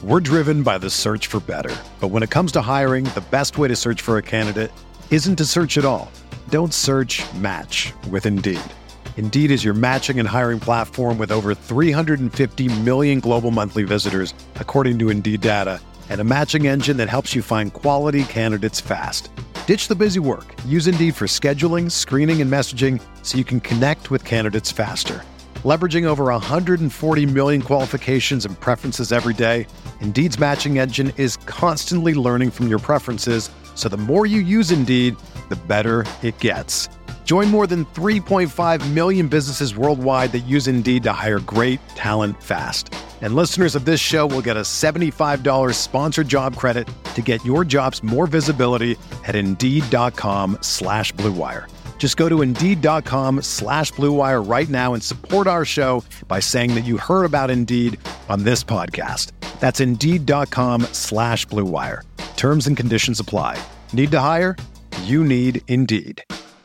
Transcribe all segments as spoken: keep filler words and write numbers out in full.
We're driven by the search for better. But when it comes to hiring, the best way to search for a candidate isn't to search at all. Don't search, match with Indeed. Indeed is your matching and hiring platform with over three hundred fifty million global monthly visitors, according to Indeed data, and a matching engine that helps you find quality candidates fast. Ditch the busy work. Use Indeed for scheduling, screening, and messaging so you can connect with candidates faster. Leveraging over one hundred forty million qualifications and preferences every day, Indeed's matching engine is constantly learning from your preferences, so the more you use Indeed, the better it gets. Join more than three point five million businesses worldwide that use Indeed to hire great talent fast. And listeners of this show will get a seventy-five dollars sponsored job credit to get your jobs more visibility at Indeed.com slash Blue Wire. Just go to Indeed.com slash Blue Wire right now and support our show by saying that you heard about Indeed on this podcast. That's Indeed.com slash Blue Wire. Terms and conditions apply. Need to hire? You need Indeed.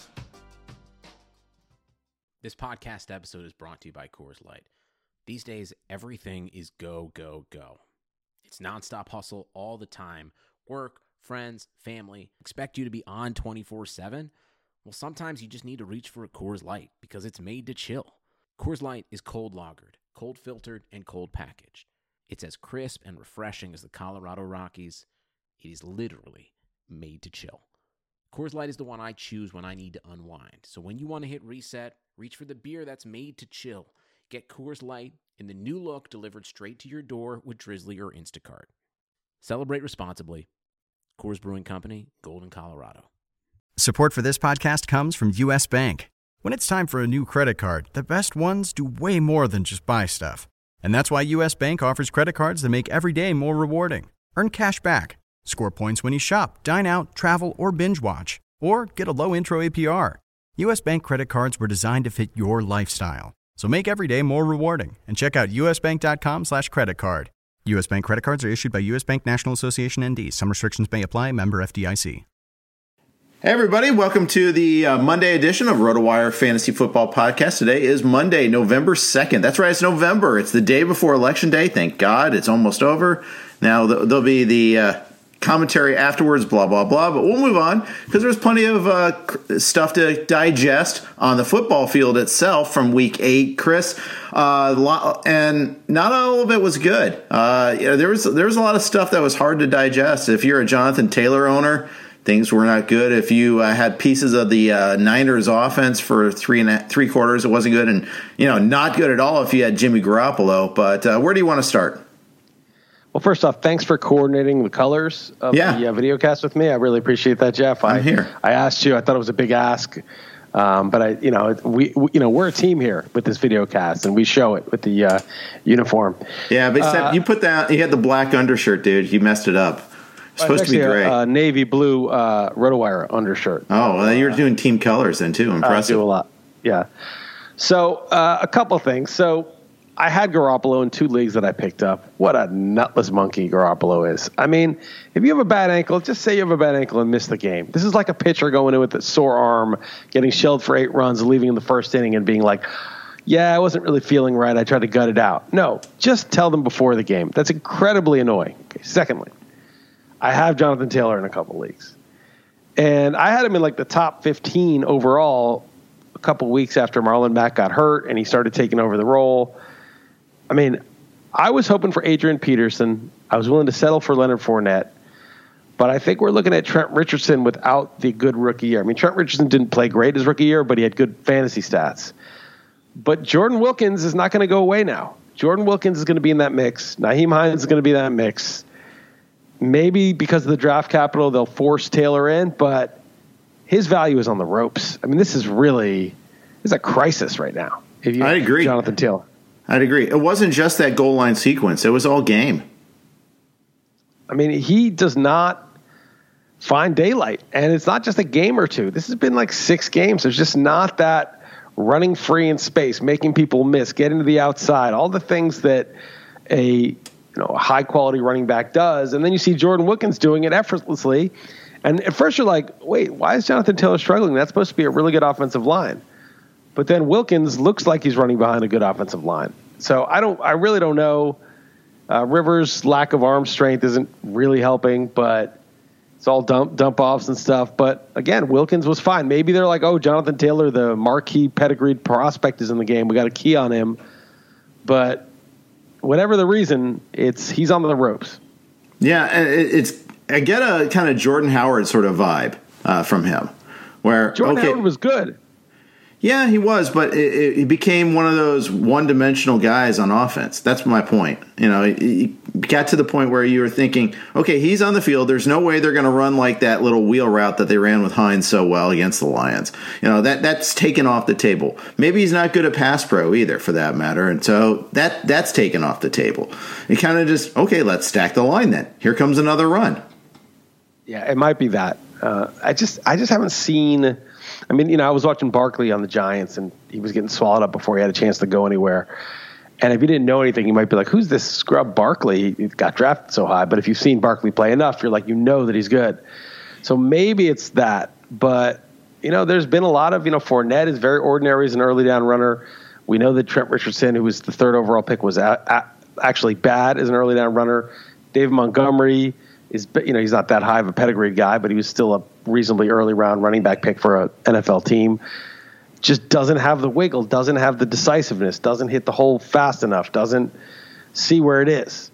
This podcast episode is brought to you by Coors Light. These days, everything is go, go, go. It's nonstop hustle all the time. Work, friends, family, expect you to be on twenty-four seven. Well, sometimes you just need to reach for a Coors Light because it's made to chill. Coors Light is cold lagered, cold filtered, and cold packaged. It's as crisp and refreshing as the Colorado Rockies. It is literally made to chill. Coors Light is the one I choose when I need to unwind. So when you want to hit reset, reach for the beer that's made to chill. Get Coors Light in the new look delivered straight to your door with Drizzly or Instacart. Celebrate responsibly. Coors Brewing Company, Golden, Colorado. Support for this podcast comes from U S. Bank. When it's time for a new credit card, the best ones do way more than just buy stuff. And that's why U S. Bank offers credit cards that make every day more rewarding. Earn cash back, score points when you shop, dine out, travel, or binge watch, or get a low intro A P R. U S. Bank credit cards were designed to fit your lifestyle. So make every day more rewarding and check out usbank.com slash credit card. U S. Bank credit cards are issued by U S. Bank National Association N D. Some restrictions may apply. Member F D I C. Hey everybody, welcome to the uh, Monday edition of RotoWire Fantasy Football Podcast. Today is Monday, November second. That's right, it's November. It's the day before Election Day. Thank God, it's almost over. Now, th- there'll be the uh, commentary afterwards, blah, blah, blah. But we'll move on because there's plenty of uh, stuff to digest on the football field itself from week eight. Chris, uh, and not all of it was good. Uh, you know, there was, there was a lot of stuff that was hard to digest. If you're a Jonathan Taylor owner, things were not good. If you uh, had pieces of the uh, Niners offense for three and a, three quarters, it wasn't good. And, you know, not good at all if you had Jimmy Garoppolo. But uh, where do you want to start? Well, first off, thanks for coordinating the colors of yeah. the uh, video cast with me. I really appreciate that, Jeff. I'm I, here. I asked you. I thought it was a big ask. Um, but I, you know, we, we, you know, we're a team here with this video cast, and we show it with the uh, uniform. Yeah, but uh, you put that. You had the black undershirt, dude. You messed it up. It's supposed to be gray. A, a navy blue uh, RotoWire undershirt. Oh, well, you're doing team colors then too. Impressive. I do a lot. Yeah. So uh, a couple things. So I had Garoppolo in two leagues that I picked up. What a nutless monkey Garoppolo is. I mean, if you have a bad ankle, just say you have a bad ankle and miss the game. This is like a pitcher going in with a sore arm, getting shelled for eight runs, leaving in the first inning and being like, yeah, I wasn't really feeling right. I tried to gut it out. No, just tell them before the game. That's incredibly annoying. Okay. Secondly, I have Jonathan Taylor in a couple leagues. And I had him in like the top fifteen overall a couple weeks after Marlon Mack got hurt and he started taking over the role. I mean, I was hoping for Adrian Peterson. I was willing to settle for Leonard Fournette. But I think we're looking at Trent Richardson without the good rookie year. I mean, Trent Richardson didn't play great his rookie year, but he had good fantasy stats. But Jordan Wilkins is not going to go away now. Jordan Wilkins is going to be in that mix. Nyheim Hines is going to be in that mix. Maybe because of the draft capital, they'll force Taylor in, but his value is on the ropes. I mean, this is really this is a crisis right now. If you I agree. Jonathan Taylor. I'd agree. It wasn't just that goal line sequence. It was all game. I mean, he does not find daylight. And it's not just a game or two. This has been like six games. There's just not that running free in space, making people miss, getting to the outside, all the things that a you know, a high-quality running back does. And then you see Jordan Wilkins doing it effortlessly. And at first you're like, wait, why is Jonathan Taylor struggling? That's supposed to be a really good offensive line. But then Wilkins looks like he's running behind a good offensive line. So I don't, I really don't know Uh, Rivers' lack of arm strength isn't really helping, but it's all dump dump offs and stuff. But again, Wilkins was fine. Maybe they're like, oh, Jonathan Taylor, the marquee pedigreed prospect, is in the game. We got a key on him. But whatever the reason, it's he's on the ropes. Yeah, it's I get a kind of Jordan Howard sort of vibe uh, from him, where Jordan okay, Howard was good. Yeah, he was, but it, it, he became one of those one-dimensional guys on offense. That's my point. You know, he got to the point where you were thinking, okay, he's on the field. There's no way they're going to run like that little wheel route that they ran with Hines so well against the Lions. You know, that that's taken off the table. Maybe he's not good at pass pro either, for that matter, and so that that's taken off the table. It kind of just, okay, let's stack the line then. Here comes another run. Yeah, it might be that. Uh, I just I just haven't seen. I mean, you know, I was watching Barkley on the Giants, and he was getting swallowed up before he had a chance to go anywhere. And if you didn't know anything, you might be like, who's this scrub Barkley? He got drafted so high. But if you've seen Barkley play enough, you're like, you know that he's good. So maybe it's that. But, you know, there's been a lot of, you know, Fournette is very ordinary as an early down runner. We know that Trent Richardson, who was the third overall pick, was a- a- actually bad as an early down runner. David Montgomery is, you know, he's not that high of a pedigreed guy, but he was still a reasonably early round running back pick for an N F L team. Just doesn't have the wiggle, doesn't have the decisiveness, doesn't hit the hole fast enough, doesn't see where it is.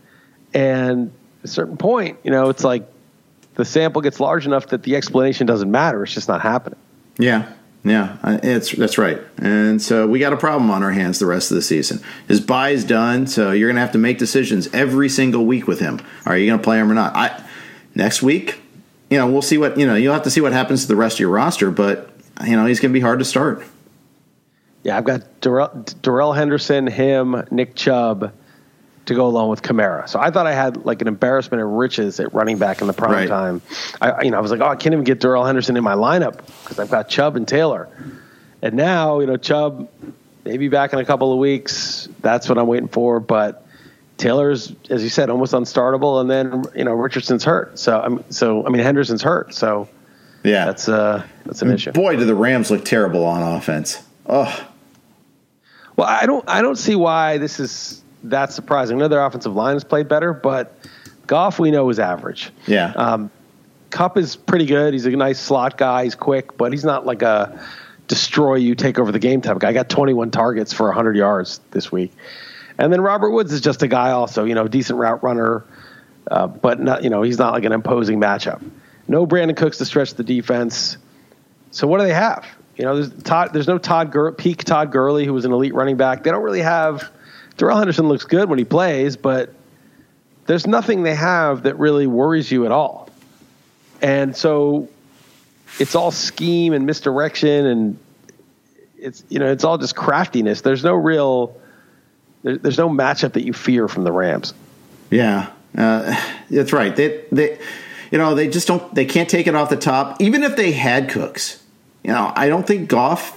And at a certain point, you know, it's like the sample gets large enough that the explanation doesn't matter. It's just not happening. Yeah. Yeah, it's that's right. And so we got a problem on our hands the rest of the season. His bye's done, so you're going to have to make decisions every single week with him. Are you going to play him or not? I next week, you know, we'll see what, you know, you'll have to see what happens to the rest of your roster, but, you know, he's going to be hard to start. Yeah, I've got Darrell, Darrell Henderson, him, Nick Chubb to go along with Kamara. So I thought I had like an embarrassment of riches at running back in the prime right. time. I, you know, I was like, oh, I can't even get Darrell Henderson in my lineup because I've got Chubb and Taylor. And now, you know, Chubb maybe back in a couple of weeks. That's what I'm waiting for. But Taylor's, as you said, almost unstartable. And then, you know, Richardson's hurt. So, I'm, so I mean, Henderson's hurt. So yeah, that's uh, that's an issue. Boy, do the Rams look terrible on offense. Oh, well, I don't, I don't see why this is that's surprising. I know their offensive line has played better, but Goff we know is average. Yeah. Um, Kupp is pretty good. He's a nice slot guy. He's quick, but he's not like a destroy you, take over the game type of guy. I got twenty-one targets for one hundred yards this week. And then Robert Woods is just a guy also, you know, decent route runner, uh, but not, you know, he's not like an imposing matchup. No Brandon Cooks to stretch the defense. So what do they have? You know, there's Todd, there's no Todd Gur- peak Todd Gurley, who was an elite running back. They don't really have Darrell Henderson looks good when he plays, but there's nothing they have that really worries you at all. And so it's all scheme and misdirection, and it's, you know, it's all just craftiness. There's no real, there, there's no matchup that you fear from the Rams. Yeah, uh, that's right. They, they, you know, they just don't, they can't take it off the top. Even if they had Cooks, you know, I don't think Goff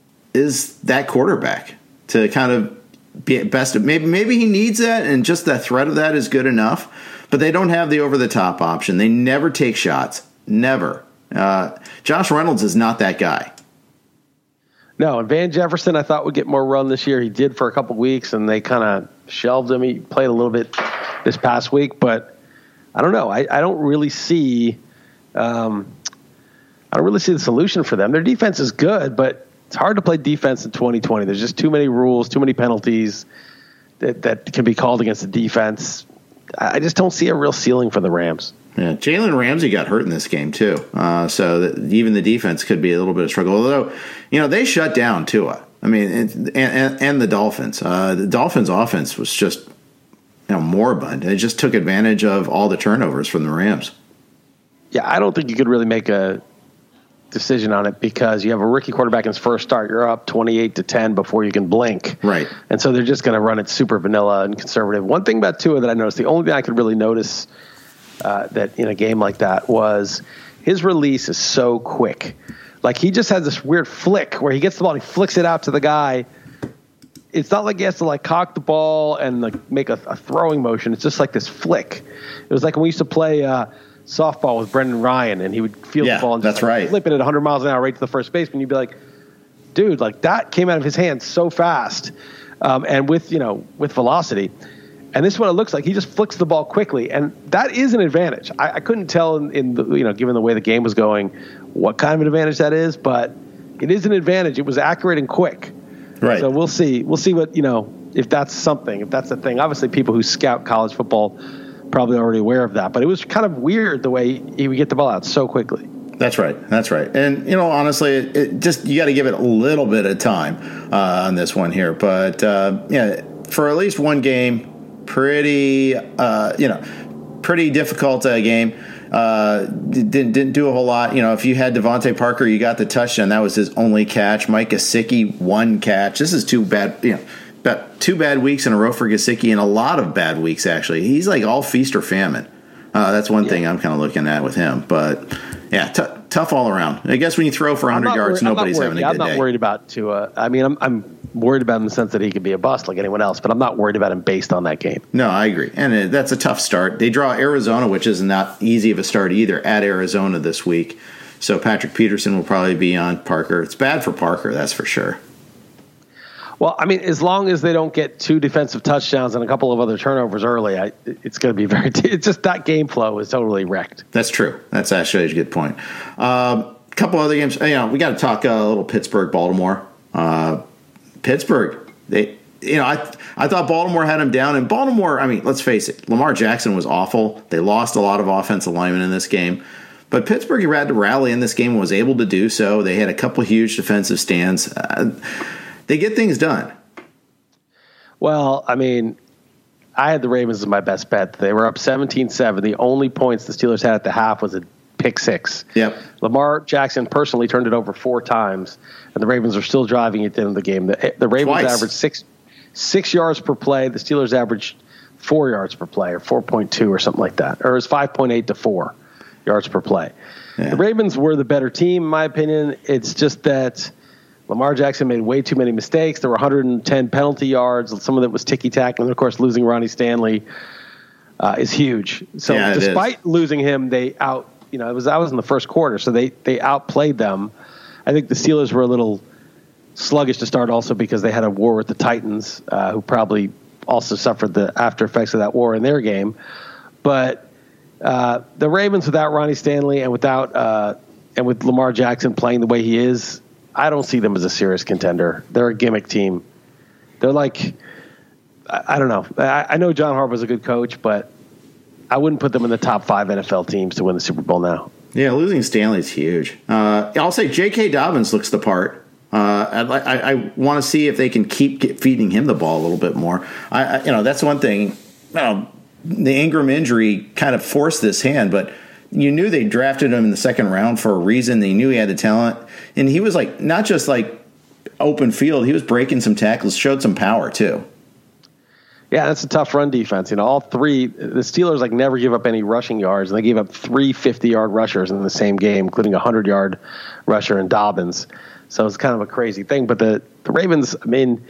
is that quarterback to kind of be best. Maybe maybe he needs that, and just the threat of that is good enough. But they don't have the over the top option. They never take shots. Never. Uh, Josh Reynolds is not that guy. No, and Van Jefferson I thought would get more run this year. He did for a couple weeks, and they kind of shelved him. He played a little bit this past week, but I don't know. I, I don't really see. Um, I don't really see the solution for them. Their defense is good, but it's hard to play defense in twenty twenty. There's just too many rules, too many penalties that, that can be called against the defense. I just don't see a real ceiling for the Rams. Yeah, Jalen Ramsey got hurt in this game too, uh, so that even the defense could be a little bit of struggle. Although, you know, they shut down Tua. I mean, and and, and the Dolphins. Uh, the Dolphins' offense was just, you know, moribund. They just took advantage of all the turnovers from the Rams. Yeah, I don't think you could really make a decision on it because you have a rookie quarterback in his first start. You're up twenty-eight to ten before you can blink. Right. And so they're just going to run it super vanilla and conservative. One thing about Tua that I noticed, the only thing I could really notice uh, that in a game like that was his release is so quick. Like he just has this weird flick where he gets the ball and he flicks it out to the guy. It's not like he has to like cock the ball and like make a, a throwing motion. It's just like this flick. It was like when we used to play uh, softball with Brendan Ryan, and he would field yeah, the ball and just that's like, right. flip it at one hundred miles an hour right to the first baseman. You'd be like, dude, like that came out of his hands so fast, um, and with you know with velocity. And this is what it looks like. He just flicks the ball quickly, and that is an advantage. I, I couldn't tell in, in the, you know, given the way the game was going, what kind of an advantage that is, but it is an advantage. It was accurate and quick. Right. So we'll see. We'll see what, you know, if that's something, if that's the thing. Obviously, people who scout college football probably already aware of that, but it was kind of weird the way he would get the ball out so quickly. That's right. That's right. And, you know, honestly, it, it just you got to give it a little bit of time uh, on this one here. But, uh, yeah, for at least one game, pretty, uh, you know, pretty difficult uh, game. Uh, didn't didn't do a whole lot. You know, if you had Devontae Parker, you got the touchdown. That was his only catch. Mike Gesicki, one catch. This is two bad, you know, about two bad weeks in a row for Gesicki, and a lot of bad weeks, actually. He's like all feast or famine. Uh, that's one yeah. thing I'm kind of looking at with him. But, yeah, t- tough all around. I guess when you throw for one hundred yards, worried, nobody's having a yeah, good day. I'm not day. worried about Tua. I mean, I'm, I'm worried about him in the sense that he could be a bust like anyone else, but I'm not worried about him based on that game. No, I agree. And it, that's a tough start. They draw Arizona, which is not easy of a start either, at Arizona this week. So Patrick Peterson will probably be on Parker. It's bad for Parker, that's for sure. Well, I mean, as long as they don't get two defensive touchdowns and a couple of other turnovers early, I, it's going to be very. T- it's just that game flow is totally wrecked. That's true. That's actually a good point. A um, couple other games. You know, we got to talk a little Pittsburgh, Baltimore. Uh, Pittsburgh, they. You know, I I thought Baltimore had him down, and Baltimore. I mean, let's face it, Lamar Jackson was awful. They lost a lot of offensive linemen in this game. But Pittsburgh had to rally in this game and was able to do so. They had a couple huge defensive stands. Uh, They get things done. Well, I mean, I had the Ravens as my best bet. They were up seventeen seven. The only points the Steelers had at the half was a pick six. Yep. Lamar Jackson personally turned it over four times, and the Ravens are still driving at the end of the game. The, the Ravens Twice. averaged six six yards per play. The Steelers averaged four yards per play, or four point two or something like that. Or it was five point eight to four yards per play. Yeah. The Ravens were the better team, in my opinion. It's just that Lamar Jackson made way too many mistakes. There were one hundred ten penalty yards. Some of it was ticky-tack. And, of course, losing Ronnie Stanley uh, is huge. So yeah, despite losing him, they out – you know, it was that was in the first quarter. So they, they outplayed them. I think the Steelers were a little sluggish to start also because they had a war with the Titans, uh, who probably also suffered the after effects of that war in their game. But uh, the Ravens, without Ronnie Stanley and without uh, and with Lamar Jackson playing the way he is, I don't see them as a serious contender. They're a gimmick team. They're like, I, I don't know. I, I know John Harbaugh's a good coach, but I wouldn't put them in the top five N F L teams to win the Super Bowl now. Yeah, losing Stanley's huge. Uh, I'll say J K. Dobbins looks the part. Uh, I, I, I want to see if they can keep get, feeding him the ball a little bit more. I, I, you know, that's one thing. You know, the Ingram injury kind of forced this hand, but you knew they drafted him in the second round for a reason. They knew he had the talent. And he was like, not just like open field, he was breaking some tackles, showed some power too. Yeah, that's a tough run defense. You know, all three, the Steelers like never give up any rushing yards, and they gave up three fifty-yard rushers in the same game, including a hundred-yard rusher in Dobbins. So it's kind of a crazy thing. But the, the Ravens, I mean,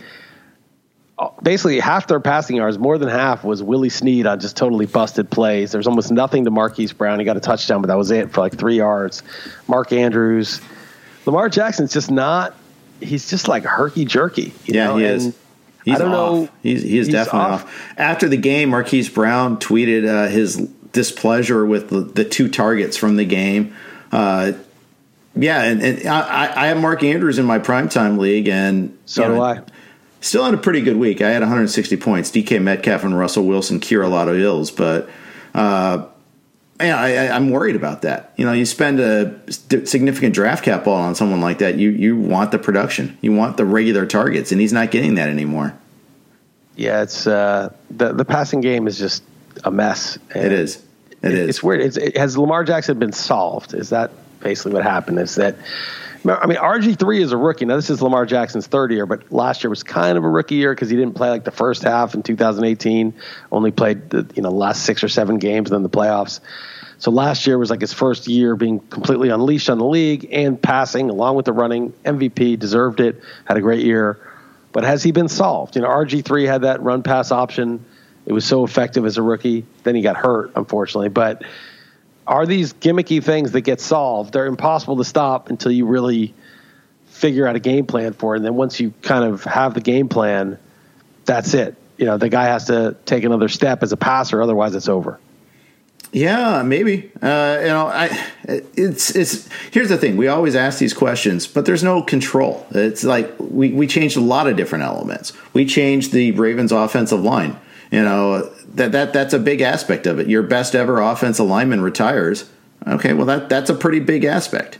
basically half their passing yards, more than half, was Willie Snead on just totally busted plays. There's almost nothing to Marquise Brown. He got a touchdown, but that was it for like three yards. Mark Andrews. Lamar Jackson's just not – he's just like herky-jerky. Yeah, know? he is. And he's I don't off. know. He's, he is he's definitely off. off. After the game, Marquise Brown tweeted uh, his displeasure with the, the two targets from the game. Uh, yeah, and, and I, I have Mark Andrews in my primetime league, and so you know, do I. Still had a pretty good week. I had one hundred sixty points. D K Metcalf and Russell Wilson cure a lot of ills, but uh, yeah, I, I'm worried about that. You know, you spend a significant draft capital on someone like that, you you want the production, you want the regular targets, and he's not getting that anymore. Yeah, it's uh, the the passing game is just a mess. It is. It, it is. It's weird. It's, it, has Lamar Jackson been solved? Is that basically what happened? Is that I mean, R G three is a rookie. Now, this is Lamar Jackson's third year, but last year was kind of a rookie year because he didn't play like the first half in two thousand eighteen. Only played the you know last six or seven games and then the playoffs. So last year was like his first year being completely unleashed on the league and passing along with the running. M V P, deserved it, had a great year. But has he been solved? You know, R G three had that run pass option. It was so effective as a rookie. Then he got hurt, unfortunately. But are these gimmicky things that get solved? They're impossible to stop until you really figure out a game plan for it. And then once you kind of have the game plan, that's it. you know, the guy has to take another step as a passer, otherwise it's over. Yeah, maybe. Uh, you know, I it's it's here's the thing. We always ask these questions, but there's no control. It's like we, we changed a lot of different elements. We changed the Ravens offensive line. You know, that that that's a big aspect of it. Your best ever offensive lineman retires. Okay, well that that's a pretty big aspect.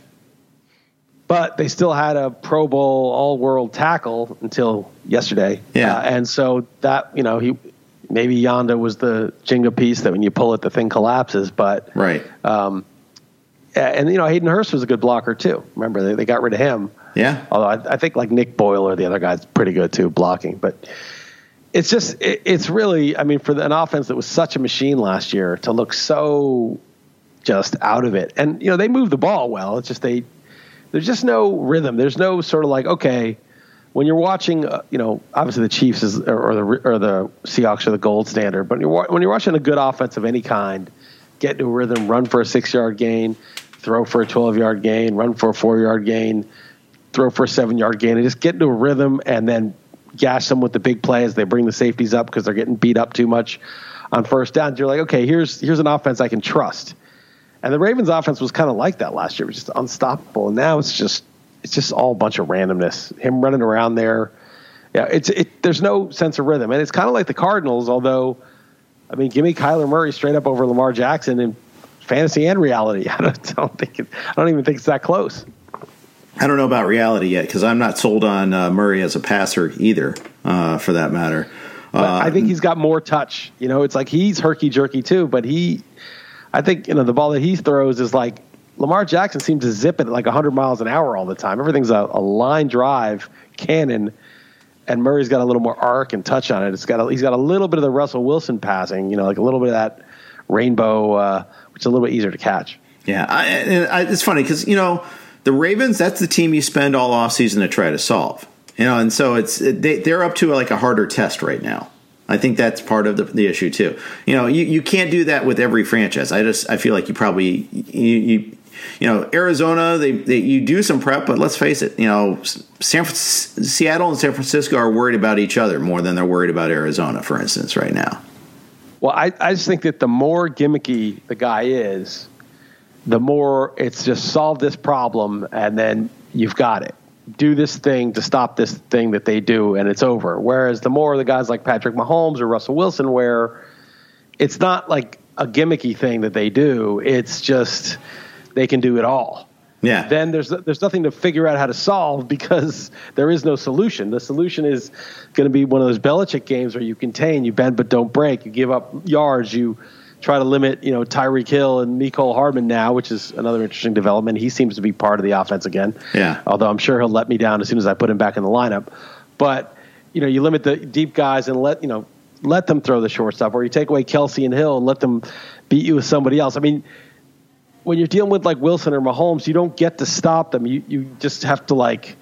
But they still had a Pro Bowl all-world tackle until yesterday. Yeah. Uh, and so that, you know, he maybe Yanda was the Jenga piece that when you pull it, the thing collapses. But right. Um, and, you know, Hayden Hurst was a good blocker, too. Remember, they, they got rid of him. Yeah. Although I, I think, like, Nick Boyle or the other guy's pretty good, too, blocking. But it's just it, it's really, I mean, for an offense that was such a machine last year to look so just out of it. And, you know, they moved the ball well. It's just they – there's just no rhythm. There's no sort of like, okay, when you're watching, uh, you know, obviously the Chiefs is, or, or the or the Seahawks are the gold standard. But when you're, when you're watching a good offense of any kind, get into a rhythm, run for a six-yard gain, throw for a twelve-yard gain, run for a four-yard gain, throw for a seven-yard gain, and just get into a rhythm and then gash them with the big plays. They bring the safeties up because they're getting beat up too much on first downs. You're like, okay, here's here's an offense I can trust. And the Ravens offense was kind of like that last year. It was just unstoppable. And now it's just it's just all a bunch of randomness. Him running around there. Yeah, it's it. There's no sense of rhythm. And it's kind of like the Cardinals, although, I mean, give me Kyler Murray straight up over Lamar Jackson in fantasy and reality. I don't, I don't think it, I don't even think it's that close. I don't know about reality yet because I'm not sold on uh, Murray as a passer either, uh, for that matter. But uh, I think he's got more touch. You know, it's like he's herky-jerky too, but he – I think, you know, the ball that he throws is like Lamar Jackson seems to zip it at like one hundred miles an hour all the time. Everything's a, a line drive cannon, and Murray's got a little more arc and touch on it. It's got a, he's got a little bit of the Russell Wilson passing, you know, like a little bit of that rainbow, uh, which is a little bit easier to catch. Yeah, I, and I, it's funny because, you know, the Ravens, that's the team you spend all offseason to try to solve. You know, and so it's they, they're up to like a harder test right now. I think that's part of the, the issue too. You know, you, you can't do that with every franchise. I just I feel like you probably you you, you know Arizona they, they you do some prep, but let's face it, you know San Seattle and San Francisco are worried about each other more than they're worried about Arizona, for instance, right now. Well, I, I just think that the more gimmicky the guy is, the more it's just solve this problem and then you've got it. Do this thing to stop this thing that they do, and it's over. Whereas the more the guys like Patrick Mahomes or Russell Wilson, where it's not like a gimmicky thing that they do, it's just they can do it all. Yeah. Then there's there's nothing to figure out how to solve because there is no solution. The solution is going to be one of those Belichick games where you contain, you bend but don't break, you give up yards, you try to limit, you know, Tyreek Hill and Mecole Hardman now, which is another interesting development. He seems to be part of the offense again. Yeah. Although I'm sure he'll let me down as soon as I put him back in the lineup. But, you know, you limit the deep guys and let, you know, let them throw the short stuff, or you take away Kelsey and Hill and let them beat you with somebody else. I mean, when you're dealing with like Wilson or Mahomes, you don't get to stop them. You you just have to like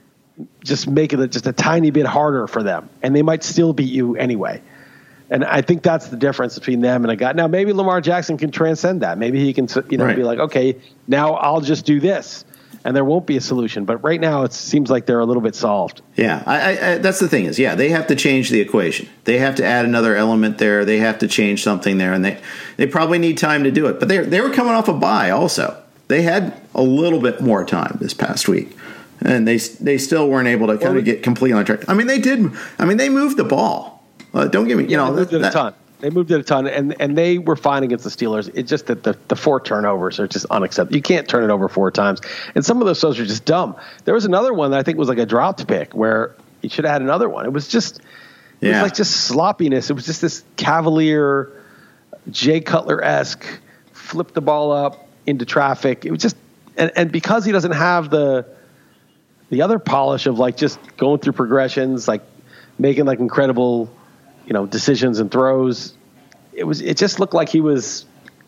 just make it just a tiny bit harder for them, and they might still beat you anyway. And I think that's the difference between them and a guy. Now, maybe Lamar Jackson can transcend that. Maybe he can, you know, right. be like, okay, now I'll just do this, and there won't be a solution. But right now, it seems like they're a little bit solved. Yeah, I, I, that's the thing is, yeah, they have to change the equation. They have to add another element there. They have to change something there, and they, they probably need time to do it. But they they were coming off a bye also. They had a little bit more time this past week, and they they still weren't able to kind of get completely on track. I mean, they did. I mean, they moved the ball. Uh, don't give me, you yeah, know, they moved that, it a ton. They moved it a ton, and, and they were fine against the Steelers. It's just that the, the four turnovers are just unacceptable. You can't turn it over four times, and some of those throws are just dumb. There was another one that I think was like a dropped pick where you should have had another one. It was just, it yeah. was like just sloppiness. It was just this cavalier, Jay Cutler-esque, flip the ball up into traffic. It was just, and, and because he doesn't have the the other polish of like just going through progressions, like making like incredible, you know, decisions and throws. It was, it just looked like he was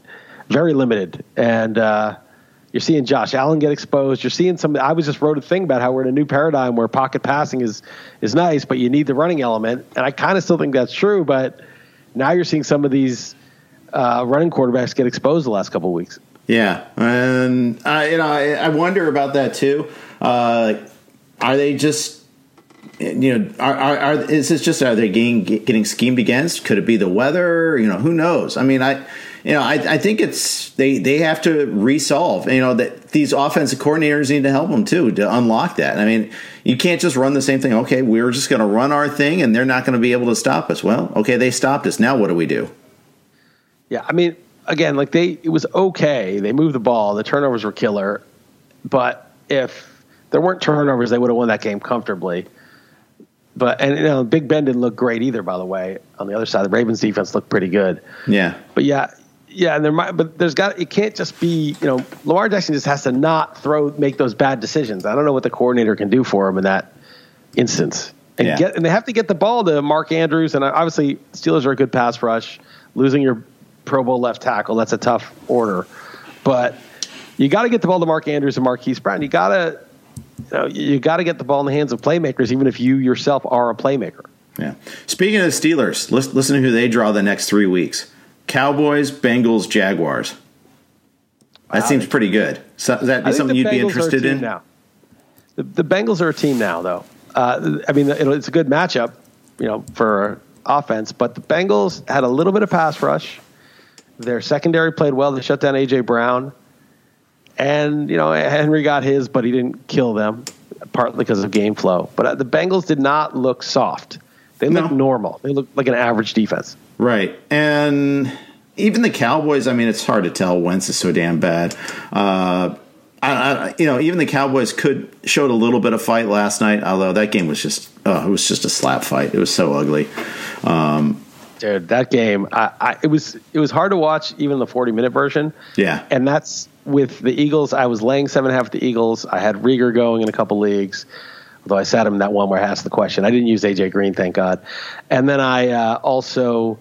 very limited. And uh, you're seeing Josh Allen get exposed. You're seeing some, I was just wrote a thing about how we're in a new paradigm where pocket passing is, is nice, but you need the running element. And I kind of still think that's true, but now you're seeing some of these uh, running quarterbacks get exposed the last couple of weeks. Yeah. And I, you know, I, I wonder about that too. Uh, are they just, you know, are, are, are is this just are they getting getting schemed against? Could it be the weather? You know, who knows? I mean, I. You know, I, I think it's they, they have to resolve. You know that these offensive coordinators need to help them too to unlock that. I mean, you can't just run the same thing. Okay, we're just going to run our thing, and they're not going to be able to stop us. Well, okay, they stopped us. Now what do we do? Yeah, I mean, again, like they it was okay. They moved the ball. The turnovers were killer, but if there weren't turnovers, they would have won that game comfortably. But and you know, Big Ben didn't look great either. By the way, on the other side, the Ravens defense looked pretty good. Yeah, but yeah. Yeah, and there might, but there's got it can't just be, you know, Lamar Jackson just has to not throw make those bad decisions. I don't know what the coordinator can do for him in that instance. And yeah. get and they have to get the ball to Mark Andrews, and obviously Steelers are a good pass rush. Losing your Pro Bowl left tackle, that's a tough order. But you got to get the ball to Mark Andrews and Marquise Brown. You got to you know, you got to get the ball in the hands of playmakers, even if you yourself are a playmaker. Yeah. Speaking of the Steelers, listen, listen to who they draw the next three weeks. Cowboys, Bengals, Jaguars. That wow, seems pretty good. So, is that something you'd Bengals be interested in? Now. The, the Bengals are a team now, though. Uh, I mean, it's a good matchup, you know, for offense. But the Bengals had a little bit of pass rush. Their secondary played well. They shut down A J Brown, and you know Henry got his, but he didn't kill them, partly because of game flow. But uh, the Bengals did not look soft. They looked no. normal. They looked like an average defense. Right. And even the Cowboys, I mean, it's hard to tell. Wentz is so damn bad. Uh, I, I, you know, even the Cowboys could showed a little bit of fight last night, although that game was just, oh, it was just a slap fight. It was so ugly. Um, Dude, that game, I, I, it was it was hard to watch, even the forty-minute version. Yeah. And that's with the Eagles. I was laying seven and a half with the Eagles. I had Rieger going in a couple leagues. Although I sat him in that one where I asked the question. I didn't use A J Green, thank God. And then I uh, also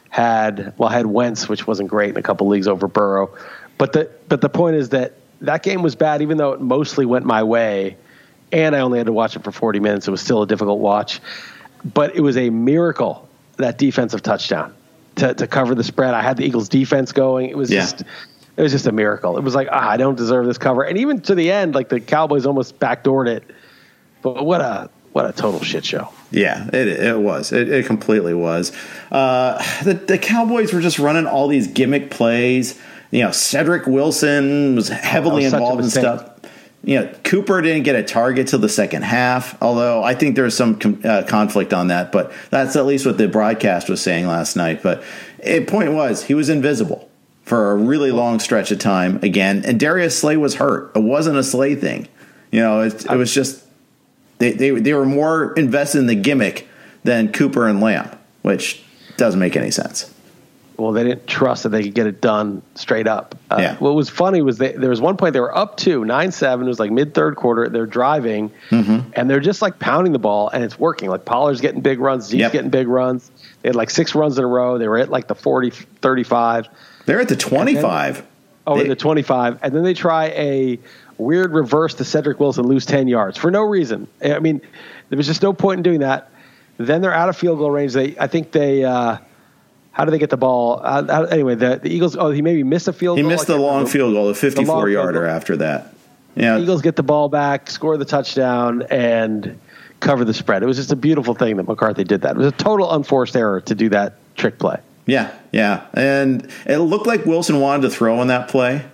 had, well, I had Wentz, which wasn't great in a couple leagues over Burrow. But the but the point is that that game was bad, even though it mostly went my way, and I only had to watch it for forty minutes. It was still a difficult watch. But it was a miracle, that defensive touchdown, to, to cover the spread. I had the Eagles' defense going. It was yeah. just it was just a miracle. It was like, ah, I don't deserve this cover. And even to the end, like the Cowboys almost backdoored it. But what a what a total shit show. Yeah, it it was. It, it completely was. Uh, the the Cowboys were just running all these gimmick plays. You know, Cedric Wilson was heavily was involved in stuff. You know, Cooper didn't get a target till the second half, although I think there's some com- uh, conflict on that. But that's at least what the broadcast was saying last night. But the point was, he was invisible for a really long stretch of time again. And Darius Slay was hurt. It wasn't a Slay thing. You know, it, it was just... They, they they were more invested in the gimmick than Cooper and Lamb, which doesn't make any sense. Well, they didn't trust that they could get it done straight up. Uh, yeah. What was funny was they, there was one point they were up to nine seven. It was like mid-third quarter. They're driving, mm-hmm. and they're just like pounding the ball, and it's working. Like Pollard's getting big runs. Zeke's yep. getting big runs. They had like six runs in a row. They were at like the forty, thirty-five. They're at the twenty-five. Then, oh, they, at the twenty-five. And then they try a weird reverse to Cedric Wilson, lose ten yards for no reason. I mean, there was just no point in doing that. Then they're out of field goal range. They, I think they, uh, how do they get the ball? Uh, anyway, the, the Eagles, oh, he maybe missed a field he goal. He missed the long field goal, the fifty-four yarder after that. Yeah. The Eagles get the ball back, score the touchdown, and cover the spread. It was just a beautiful thing that McCarthy did that. It was a total unforced error to do that trick play. Yeah, yeah. And it looked like Wilson wanted to throw on that play.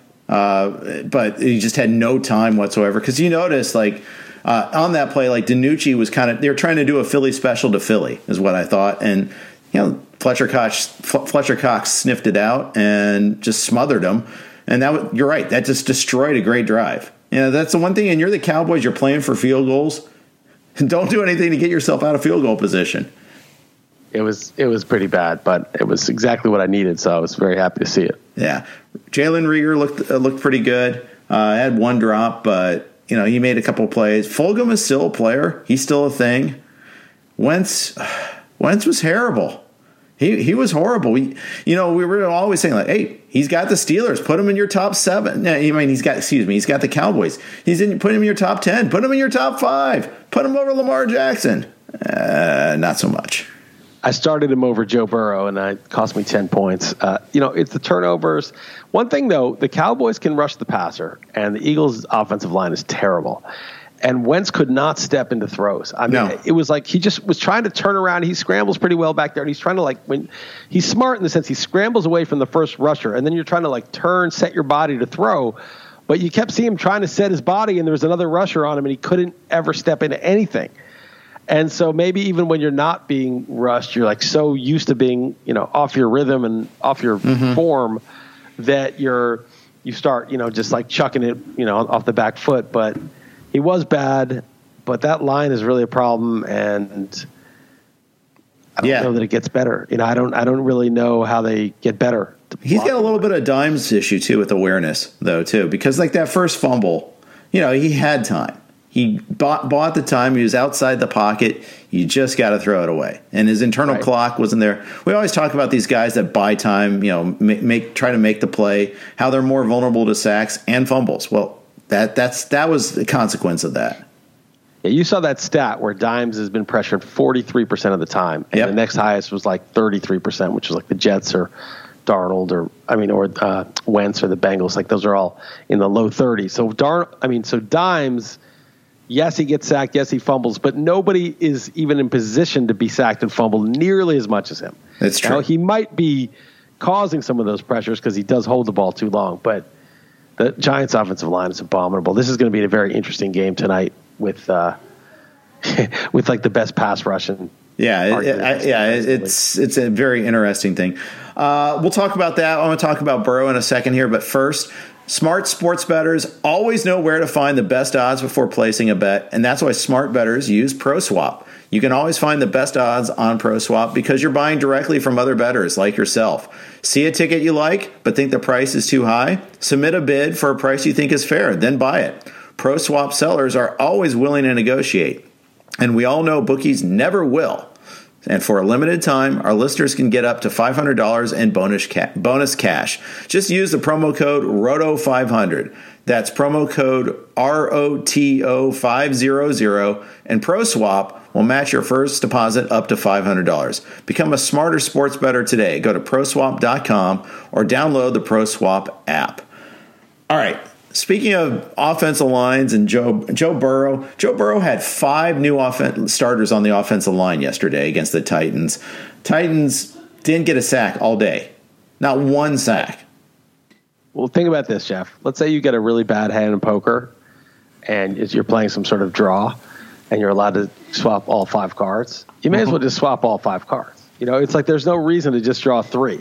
Uh, but he just had no time whatsoever. Because you notice, like, uh, on that play, like, DiNucci was kind of, they were trying to do a Philly special to Philly, is what I thought. And, you know, Fletcher Cox, Fletcher Cox sniffed it out and just smothered him. And that was, you're right, that just destroyed a great drive. You know, that's the one thing, and you're the Cowboys, you're playing for field goals. Don't do anything to get yourself out of field goal position. It was it was pretty bad, but it was exactly what I needed, so I was very happy to see it. Yeah, Jalen Rieger looked uh, looked pretty good. Uh, had one drop, but you know he made a couple of plays. Fulgham is still a player; he's still a thing. Wentz, Wentz was terrible. He he was horrible. We, you know, we were always saying like, "Hey, he's got the Steelers. Put him in your top seven." I mean, he's got excuse me, he's got the Cowboys. He's in. Put him in your top ten. Put him in your top five. Put him over Lamar Jackson. Uh, not so much. I started him over Joe Burrow, and it cost me ten points. Uh, you know, it's the turnovers. One thing, though, the Cowboys can rush the passer, and the Eagles' offensive line is terrible. and Wentz could not step into throws. I mean, No. it was like he just was trying to turn around. He scrambles pretty well back there, and he's trying to like when he's smart in the sense he scrambles away from the first rusher, and then you're trying to like turn, set your body to throw. But you kept seeing him trying to set his body, and there was another rusher on him, and he couldn't ever step into anything. And so maybe even when you're not being rushed, you're like so used to being, you know, off your rhythm and off your mm-hmm. form that you're you start, you know, just like chucking it, you know, off the back foot. But he was bad, but that line is really a problem, and I don't yeah. know that it gets better. You know, I don't I don't really know how they get better. He's got a little bit of Dimes issue too with awareness though too, because like that first fumble, you know, he had time. He bought bought the time. He was outside the pocket. You just got to throw it away. And his internal right. clock wasn't there. We always talk about these guys that buy time, you know, make, make try to make the play, how they're more vulnerable to sacks and fumbles. Well, that that's that was the consequence of that. Yeah, you saw that stat where Dimes has been pressured forty-three percent of the time, and yep. the next highest was like thirty-three percent, which was like the Jets or Darnold or I mean or uh, Wentz or the Bengals. Like those are all in the low thirties. So Darn, I mean, so Dimes. Yes, he gets sacked. Yes, he fumbles, but nobody is even in position to be sacked and fumbled nearly as much as him. That's true. Now, he might be causing some of those pressures because he does hold the ball too long, but the Giants' offensive line is abominable. This is going to be a very interesting game tonight with uh, with like the best pass rush. And yeah, it, I, yeah, it's it's a very interesting thing. Uh, we'll talk about that. I want to talk about Burrow in a second here, but first. Smart sports bettors always know where to find the best odds before placing a bet, and that's why smart bettors use ProSwap. You can always find the best odds on ProSwap because you're buying directly from other bettors like yourself. See a ticket you like but think the price is too high? Submit a bid for a price you think is fair, then buy it. ProSwap sellers are always willing to negotiate, and we all know bookies never will. And for a limited time, our listeners can get up to five hundred dollars in bonus ca- bonus cash. Just use the promo code R O T O five hundred. That's promo code R O T O five hundred, and ProSwap will match your first deposit up to five hundred dollars. Become a smarter sports bettor today. Go to pro swap dot com or download the ProSwap app. All right. Speaking of offensive lines and Joe Joe Burrow, Joe Burrow had five new offen- starters on the offensive line yesterday against the Titans. Titans didn't get a sack all day. Not one sack. Well, think about this, Jeff. Let's say you get a really bad hand in poker and you're playing some sort of draw and you're allowed to swap all five cards. You may as well just swap all five cards. You know, it's like there's no reason to just draw three.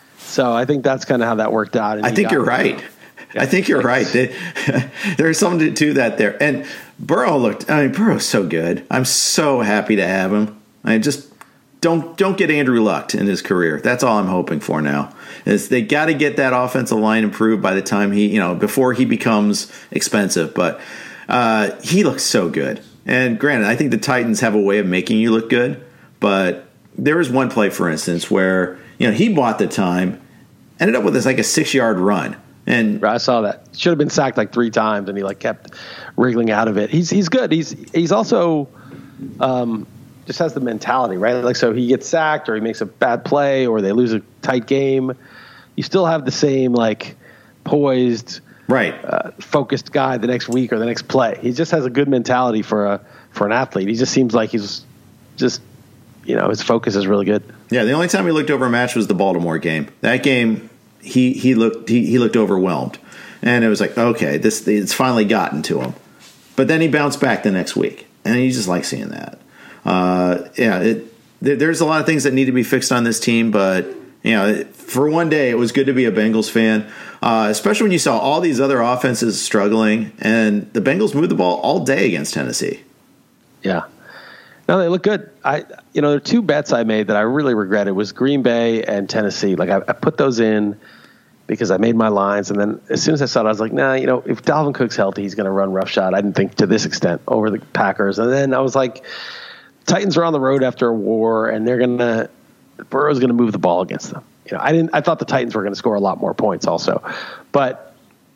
So I think that's kind of how that worked out. And I think you're right. I think you're right. There's something to that there. And Burrow looked, I mean, Burrow's so good. I'm so happy to have him. I just don't don't get Andrew Luck in his career. That's all I'm hoping for now. Is they got to get that offensive line improved by the time he, you know, before he becomes expensive. But uh, he looks so good. And granted, I think the Titans have a way of making you look good. But there was one play, for instance, where, you know, he bought the time, ended up with this like a six-yard run. And I saw that. Should have been sacked like three times, and he like kept wriggling out of it. He's he's good. He's he's also um, just has the mentality, right? Like so, he gets sacked, or he makes a bad play, or they lose a tight game. You still have the same like poised, right, uh, focused guy the next week or the next play. He just has a good mentality for a for an athlete. He just seems like he's just you know his focus is really good. Yeah, the only time he looked overmatched was the Baltimore game. That game. He he looked he, he looked overwhelmed, and it was like, okay, this it's finally gotten to him. But then he bounced back the next week, and you just like seeing that. Uh, yeah, it, there, there's a lot of things that need to be fixed on this team, but you know, for one day, it was good to be a Bengals fan, uh, especially when you saw all these other offenses struggling, and the Bengals moved the ball all day against Tennessee. Yeah. No, they look good. I, you know, there are two bets I made that I really regretted was Green Bay and Tennessee. Like I, I put those in because I made my lines, and then as soon as I saw it, I was like, nah, you know, if Dalvin Cook's healthy, he's going to run roughshod. I didn't think to this extent over the Packers, and then I was like, Titans are on the road after a war, and they're going to Burrow's going to move the ball against them. You know, I didn't. I thought the Titans were going to score a lot more points, also, but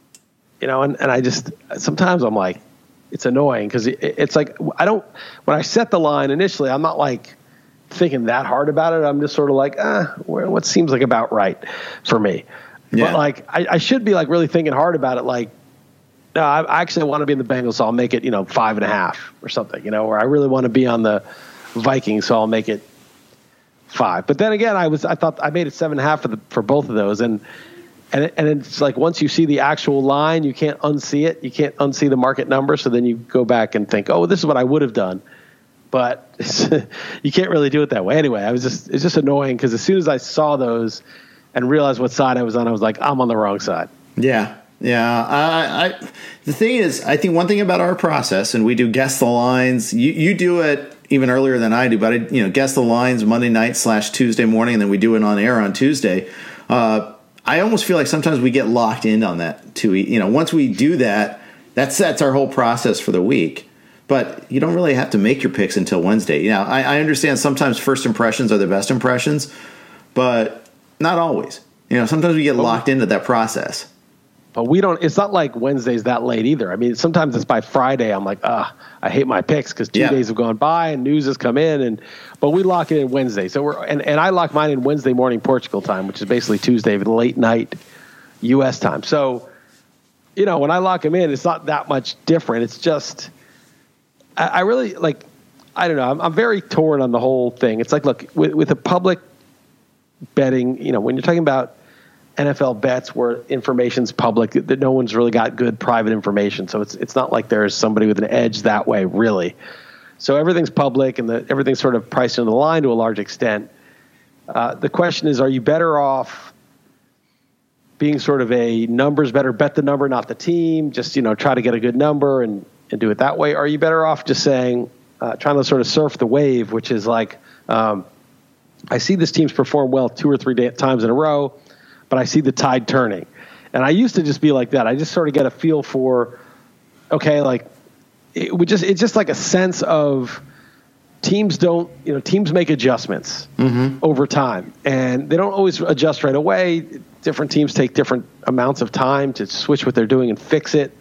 you know, and, and I just sometimes I'm like. It's annoying because it, it's like I don't when I set the line initially, I'm not like thinking that hard about it. I'm just sort of like, ah, what seems like about right for me. Yeah. But like I, I should be like really thinking hard about it. Like No, I, I actually want to be in the Bengals, so I'll make it, you know, five and a half or something, you know, or I really want to be on the Vikings, so I'll make it five. But then again, I was I thought I made it seven and a half for the for both of those, and and it, and it's like once you see the actual line, you can't unsee it. You can't unsee the market number. So then you go back and think, oh, this is what I would have done, but you can't really do it that way. Anyway, I was just it's just annoying because as soon as I saw those and realized what side I was on, I was like, I'm on the wrong side. Yeah. Yeah, I, I, the thing is, I think one thing about our process, and we do guess the lines. You, you do it even earlier than I do, but I, you know, guess the lines Monday night slash Tuesday morning, and then we do it on air on Tuesday. Uh, I almost feel like sometimes we get locked in on that too. You know, once we do that, that sets our whole process for the week. But you don't really have to make your picks until Wednesday. You know, I, I understand sometimes first impressions are the best impressions, but not always. You know, sometimes we get locked into that process. But we don't. It's not like Wednesday's that late either. I mean, sometimes it's by Friday. I'm like, ah, I hate my picks because two yeah. days have gone by and news has come in, and but we lock it in Wednesday. So we're and, and I lock mine in Wednesday morning Portugal time, which is basically Tuesday late night U S time. So, you know, when I lock them in, it's not that much different. It's just, I, I really like. I don't know. I'm, I'm very torn on the whole thing. It's like, look, with with a public betting, you know, when you're talking about N F L bets where information's public, that no one's really got good private information. So it's it's not like there's somebody with an edge that way, really. So everything's public and the, everything's sort of priced into the line to a large extent. Uh, the question is, are you better off being sort of a numbers better, bet the number, not the team, just, you know, try to get a good number and, and do it that way? Or are you better off just saying, uh, trying to sort of surf the wave, which is like, um, I see this team's perform well two or three day- times in a row, but I see the tide turning. And I used to just be like that. I just sort of get a feel for, okay, like it would just, it's just like a sense of teams don't, you know, teams make adjustments mm-hmm. over time and they don't always adjust right away. Different teams take different amounts of time to switch what they're doing and fix it.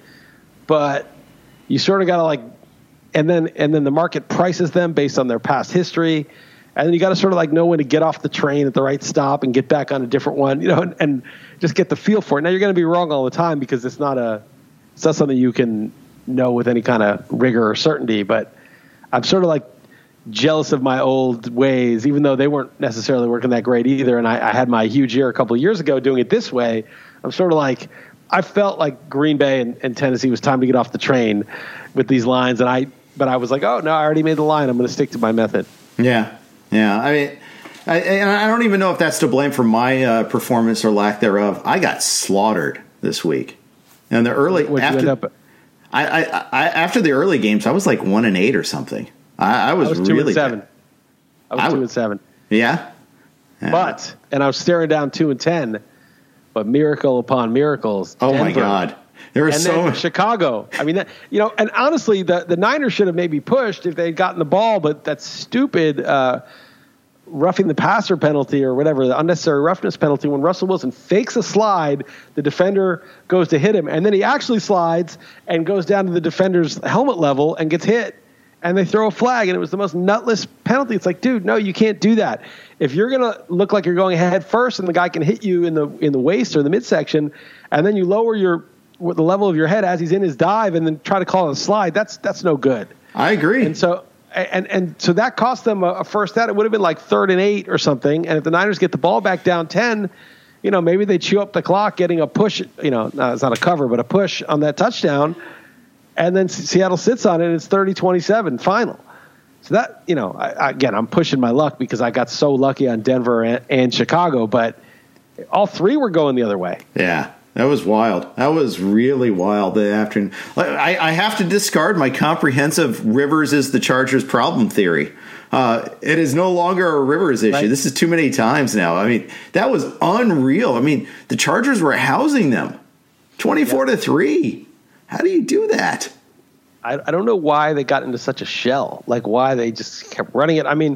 But you sort of got to like, and then, and then the market prices them based on their past history. And then you got to sort of like know when to get off the train at the right stop and get back on a different one, you know, and, and just get the feel for it. Now you're going to be wrong all the time because it's not a, it's not something you can know with any kind of rigor or certainty. But I'm sort of like jealous of my old ways, even though they weren't necessarily working that great either. And I, I had my huge year a couple of years ago doing it this way. I'm sort of like, I felt like Green Bay and, and Tennessee was time to get off the train with these lines. And I, but I was like, oh no, I already made the line. I'm going to stick to my method. Yeah. Yeah, I mean, I, and I don't even know if that's to blame for my uh, performance or lack thereof. I got slaughtered this week, and the early What'd after you end up I, I, I after the early games, I was like one and eight or something. I, I, was, I was really two and seven. Bad. I was I two w- and seven. Yeah? yeah, but and I was staring down two and ten, but miracle upon miracles. Oh Denver, my God. There was and so then much. Chicago. I mean, that, you know, and honestly, the, the Niners should have maybe pushed if they had gotten the ball, but that stupid uh, roughing the passer penalty or whatever, the unnecessary roughness penalty, when Russell Wilson fakes a slide, the defender goes to hit him, and then he actually slides and goes down to the defender's helmet level and gets hit, and they throw a flag, and it was the most nutless penalty. It's like, dude, no, you can't do that. If you're going to look like you're going head first and the guy can hit you in the in the waist or the midsection, and then you lower your the level of your head as he's in his dive and then try to call it a slide, that's that's no good. I agree. And so and and so that cost them a, a first down. It would have been like third and eight or something. And if the Niners get the ball back down ten, you know, maybe they chew up the clock getting a push, you know, no, it's not a cover, but a push on that touchdown. And then Seattle sits on it and it's thirty twenty-seven final. So that, you know, I, I, again, I'm pushing my luck because I got so lucky on Denver and, and Chicago, but all three were going the other way. Yeah. That was wild. That was really wild the afternoon. I, I have to discard my comprehensive Rivers is the Chargers problem theory. Uh, it is no longer a Rivers issue. Right. This is too many times now. I mean, that was unreal. I mean, the Chargers were housing them twenty-four to three. How do you do that? I, I don't know why they got into such a shell, like why they just kept running it. I mean,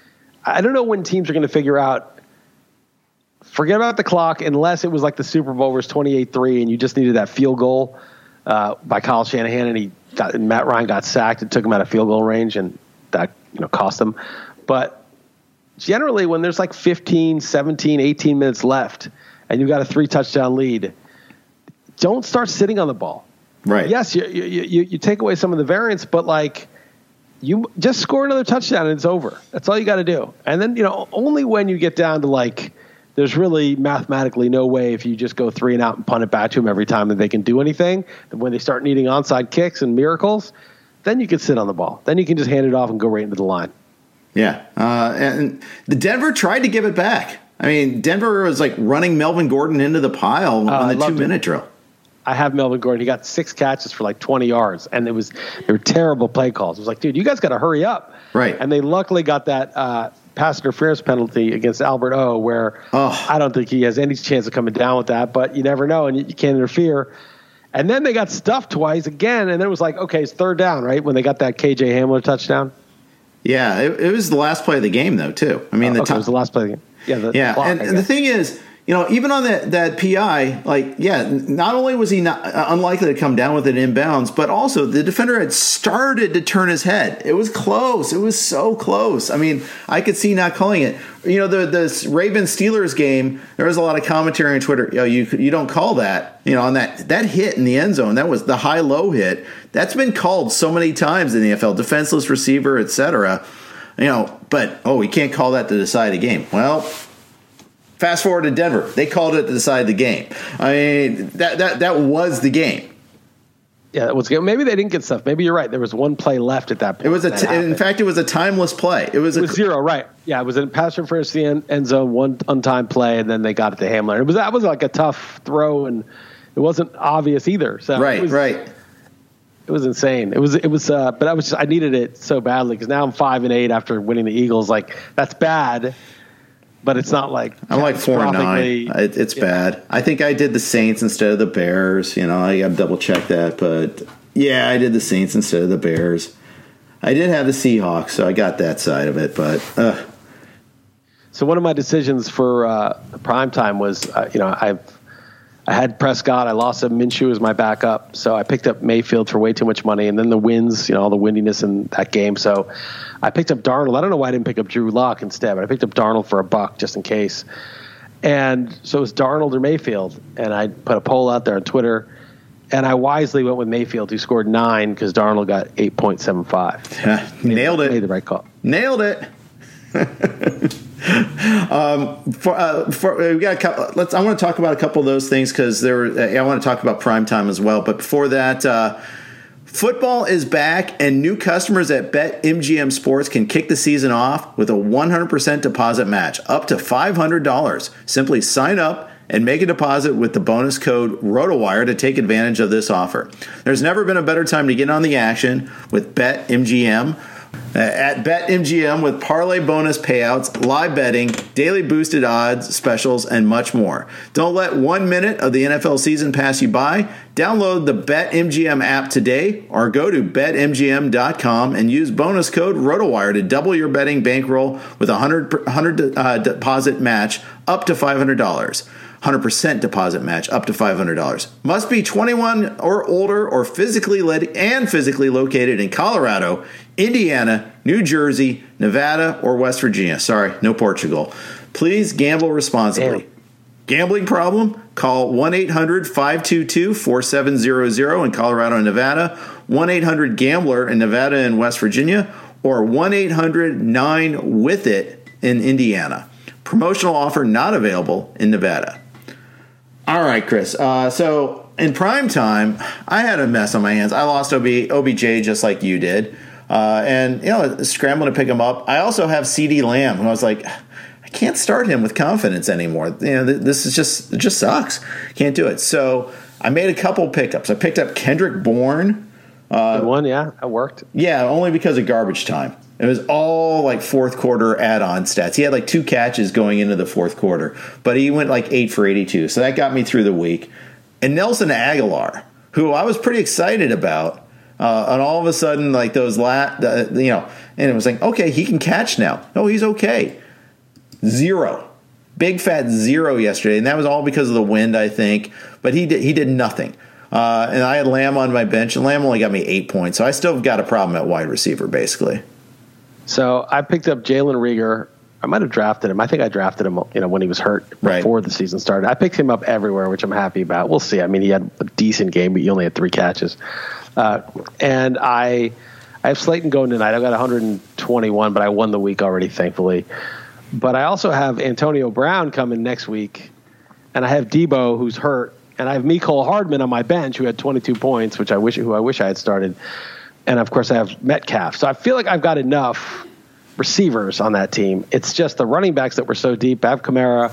I don't know when teams are going to figure out, forget about the clock unless it was like the Super Bowl where it's twenty-eight three and you just needed that field goal uh, by Kyle Shanahan and he got, and Matt Ryan got sacked and took him out of field goal range and that, you know, cost them. But generally when there's like fifteen, seventeen, eighteen minutes left and you've got a three touchdown lead, don't start sitting on the ball. Right. Yes, you, you you you take away some of the variance, but like you just score another touchdown and it's over. That's all you got to do. And then, you know, only when you get down to like there's really mathematically no way if you just go three and out and punt it back to them every time that they can do anything. And when they start needing onside kicks and miracles, then you can sit on the ball. Then you can just hand it off and go right into the line. Yeah. Uh, and the Denver tried to give it back. I mean, Denver was like running Melvin Gordon into the pile uh, on the two-minute drill. I have Melvin Gordon. He got six catches for like twenty yards, and it was they were terrible play calls. It was like, dude, you guys got to hurry up. Right. And they luckily got that uh, pass interference penalty against Albert O, where oh. I don't think he has any chance of coming down with that, but you never know, and you, you can't interfere. And then they got stuffed twice again, and then it was like, okay, it's third down, right, when they got that K J Hamler touchdown? Yeah, it, it was the last play of the game, though, too. I mean, oh, the okay, top, it was the last play of the game. Yeah, the, yeah. the block, and, and the thing is, you know, even on that, that P I, like, yeah, not only was he not uh, unlikely to come down with it inbounds, but also the defender had started to turn his head. It was close. It was so close. I mean, I could see not calling it. You know, the the Ravens-Steelers game, there was a lot of commentary on Twitter. You know, you, you don't call that. You know, on that, that hit in the end zone, that was the high-low hit. That's been called so many times in the N F L, defenseless receiver, et cetera. You know, but, oh, we can't call that to decide a game. Well, fast forward to Denver. They called it to decide the game. I mean, that that that was the game. Yeah, it was good. Maybe they didn't get stuff. Maybe you're right. There was one play left at that point. It was a t- in fact, it was a timeless play. It was, it a was zero, right? Yeah, it was a pass interference to the end, end zone, one untimed play, and then they got it to Hamler. It was that was like a tough throw, and it wasn't obvious either. So right, it was, right. It was insane. It was, it was, uh, but I was just, I needed it so badly because now I'm five and eight after winning the Eagles. Like that's bad, but it's not like I'm like four and nine. It, it's yeah. bad. I think I did the Saints instead of the Bears. You know, I got to double check that, but yeah, I did the Saints instead of the Bears. I did have the Seahawks, so I got that side of it, but. Uh. So one of my decisions for uh, primetime was, uh, you know, I've. I had Prescott. I lost him. Minshew as my backup. So I picked up Mayfield for way too much money. And then the winds, you know, all the windiness in that game. So I picked up Darnold. I don't know why I didn't pick up Drew Lock instead, but I picked up Darnold for a buck just in case. And so it was Darnold or Mayfield. And I put a poll out there on Twitter. And I wisely went with Mayfield, who scored nine because Darnold got eight point seven five. Yeah, nailed it. Made the right call. Nailed it. um, for, uh, for we got a couple, let's. I want to talk about a couple of those things because there. Were, I want to talk about primetime as well. But before that, uh, football is back, and new customers at BetMGM Sports can kick the season off with a one hundred percent deposit match, up to five hundred dollars. Simply sign up and make a deposit with the bonus code ROTOWIRE to take advantage of this offer. There's never been a better time to get on the action with BetMGM. Uh, at BetMGM with parlay bonus payouts, live betting, daily boosted odds, specials, and much more. Don't let one minute of the N F L season pass you by. Download the BetMGM app today or go to bet M G M dot com and use bonus code ROTOWIRE to double your betting bankroll with a one hundred, one hundred uh, deposit match up to five hundred dollars. one hundred percent deposit match up to five hundred dollars. Must be twenty-one or older or physically led and physically located in Colorado, Indiana, New Jersey, Nevada, or West Virginia. Sorry, no Portugal. Please gamble responsibly. Damn. Gambling problem? Call one eight hundred five two two four seven zero zero in Colorado and Nevada, one eight hundred gambler in Nevada and West Virginia, or one eight hundred nine with it in Indiana. Promotional offer not available in Nevada. All right, Chris. Uh, so in prime time, I had a mess on my hands. I lost O B, O B J just like you did. Uh, and, you know, scrambling to pick him up. I also have CeeDee Lamb, and I was like, I can't start him with confidence anymore. You know, this is just, it just sucks. Can't do it. So I made a couple pickups. I picked up Kendrick Bourne. Uh, Good one, yeah, that worked. Yeah, only because of garbage time. It was all like fourth quarter add-on stats. He had like two catches going into the fourth quarter, but he went like eight for eighty-two. So that got me through the week. And Nelson Aguilar, who I was pretty excited about. Uh, and all of a sudden, like those, la- the, you know, and it was like, okay, he can catch now. No, he's okay. Zero. Big fat zero yesterday. And that was all because of the wind, I think. But he did, he did nothing. Uh, and I had Lamb on my bench, and Lamb only got me eight points. So I still got a problem at wide receiver, basically. So I picked up Jalen Reagor I might have drafted him. I think I drafted him, you know, when he was hurt before right. the season started. I picked him up everywhere, which I'm happy about. We'll see. I mean, he had a decent game, but he only had three catches. Uh, and I, I have Slayton going tonight. I've got one hundred twenty-one, but I won the week already, thankfully. But I also have Antonio Brown coming next week, and I have Debo, who's hurt, and I have Mecole Hardman on my bench, who had twenty-two points, which I wish, who I wish I had started. And of course, I have Metcalf. So I feel like I've got enough receivers on that team. It's just the running backs that were so deep. I have Kamara,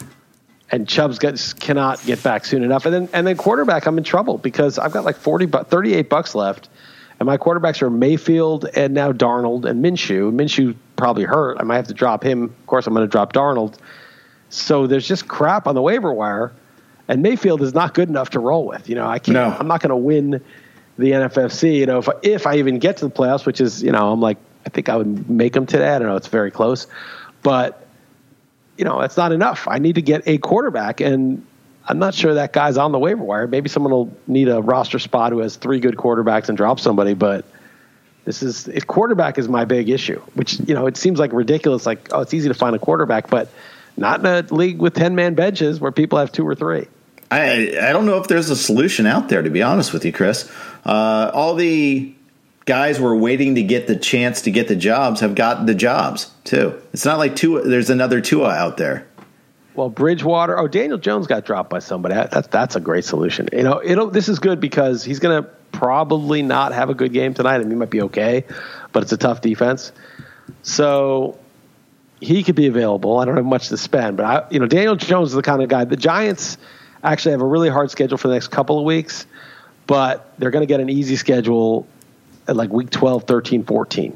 and Chubbs gets, cannot get back soon enough. And then and then quarterback, I'm in trouble because I've got like forty, thirty-eight bucks left, and my quarterbacks are Mayfield and now Darnold and Minshew. Minshew probably hurt. I might have to drop him. Of course, I'm going to drop Darnold. So there's just crap on the waiver wire, and Mayfield is not good enough to roll with. You know, I can't. No. I'm not going to win the N F F C. You know, if I, if I even get to the playoffs, which is, you know, I'm like, I think I would make them today. I don't know. It's very close, but you know, that's not enough. I need to get a quarterback, and I'm not sure that guy's on the waiver wire. Maybe someone will need a roster spot who has three good quarterbacks and drop somebody, but this is – quarterback is my big issue, which, you know, it seems like ridiculous. Like, oh, it's easy to find a quarterback, but not in a league with ten-man benches where people have two or three. I I don't know if there's a solution out there, to be honest with you, Chris. Uh, all the guys who are waiting to get the chance to get the jobs have got the jobs, too. It's not like Tua, there's another Tua out there. Well, Bridgewater. Oh, Daniel Jones got dropped by somebody. That's that's a great solution. You know, it'll. This is good because he's going to probably not have a good game tonight. I mean, he might be okay, but it's a tough defense. So he could be available. I don't have much to spend, but I, you know, Daniel Jones is the kind of guy. The Giants actually have a really hard schedule for the next couple of weeks, but they're going to get an easy schedule at like week twelve, thirteen, fourteen.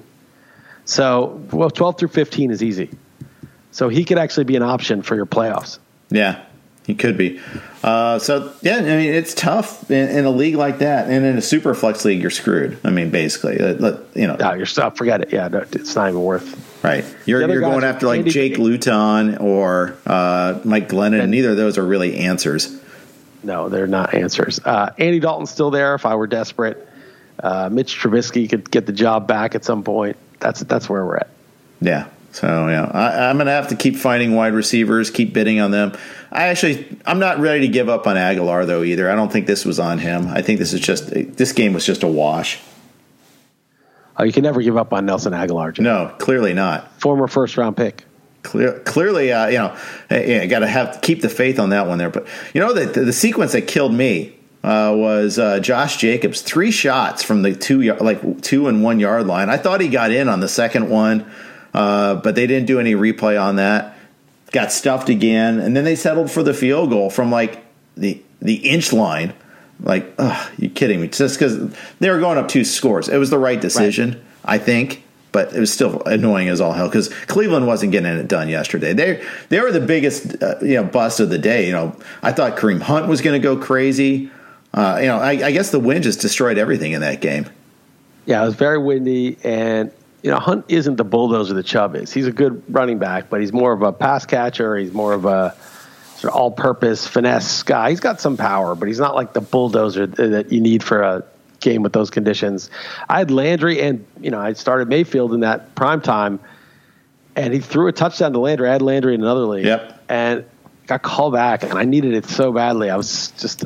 So, well, twelve through fifteen is easy. So he could actually be an option for your playoffs. Yeah, he could be. Uh, so, yeah, I mean, it's tough in, in a league like that. And in a super flex league, you're screwed. I mean, basically, uh, you know. No, you're stuck. Forget it. Yeah, no, it's not even worth. Right. You're you're going after like Andy, Jake Luton or uh, Mike Glennon. And neither of those are really answers. No, they're not answers. Uh, Andy Dalton's still there if I were desperate. Uh, Mitch Trubisky could get the job back at some point. That's that's where we're at. Yeah. So, yeah, I, I'm going to have to keep finding wide receivers, keep bidding on them. I actually, I'm not ready to give up on Aguilar, though, either. I don't think this was on him. I think this is just, this game was just a wash. Oh, you can never give up on Nelson Aguilar, Jim. No, clearly not. Former first-round pick. Clear, clearly, uh, you know, yeah, got to have keep the faith on that one there. But, you know, the, the, the sequence that killed me uh, was uh, Josh Jacobs. Three shots from the two, like two and one yard line. I thought he got in on the second one. Uh, but they didn't do any replay on that. Got stuffed again, and then they settled for the field goal from like the the inch line. Like, ugh, you kidding me? Just because they were going up two scores, it was the right decision, right. I think. But it was still annoying as all hell because Cleveland wasn't getting it done yesterday. They they were the biggest uh, you know bust of the day. You know, I thought Kareem Hunt was going to go crazy. Uh, you know, I, I guess the wind just destroyed everything in that game. Yeah, it was very windy and. You know, Hunt isn't the bulldozer that Chubb is. He's a good running back, but he's more of a pass catcher. He's more of a sort of all-purpose finesse guy. He's got some power, but he's not like the bulldozer that you need for a game with those conditions. I had Landry, and you know, I started Mayfield in that prime time, and he threw a touchdown to Landry. I had Landry in another league, yep. and got called back, and I needed it so badly. I was just.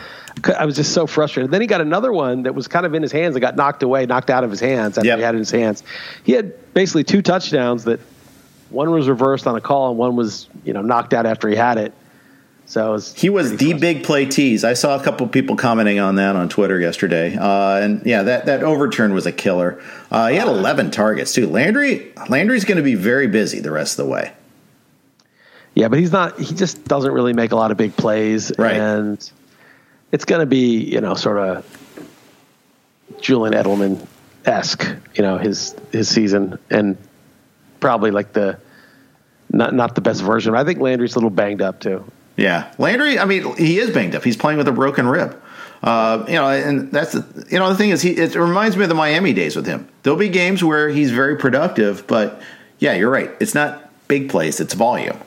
I was just so frustrated. Then he got another one that was kind of in his hands that got knocked away, knocked out of his hands after yep. he had it in his hands. He had basically two touchdowns that one was reversed on a call and one was, you know, knocked out after he had it. So it was he was the big play tease. I saw a couple people commenting on that on Twitter yesterday. Uh, and yeah, that, that overturn was a killer. Uh, he had eleven targets too. Landry, Landry's going to be very busy the rest of the way. Yeah, but he's not, he just doesn't really make a lot of big plays. Right. And it's going to be, you know, sort of Julian Edelman-esque, you know, his his season, and probably like the not not the best version. I think Landry's a little banged up too. Yeah, Landry. I mean, he is banged up. He's playing with a broken rib. Uh, you know, and that's the, you know the thing is, he it reminds me of the Miami days with him. There'll be games where he's very productive, but yeah, you're right. It's not big plays; it's volume.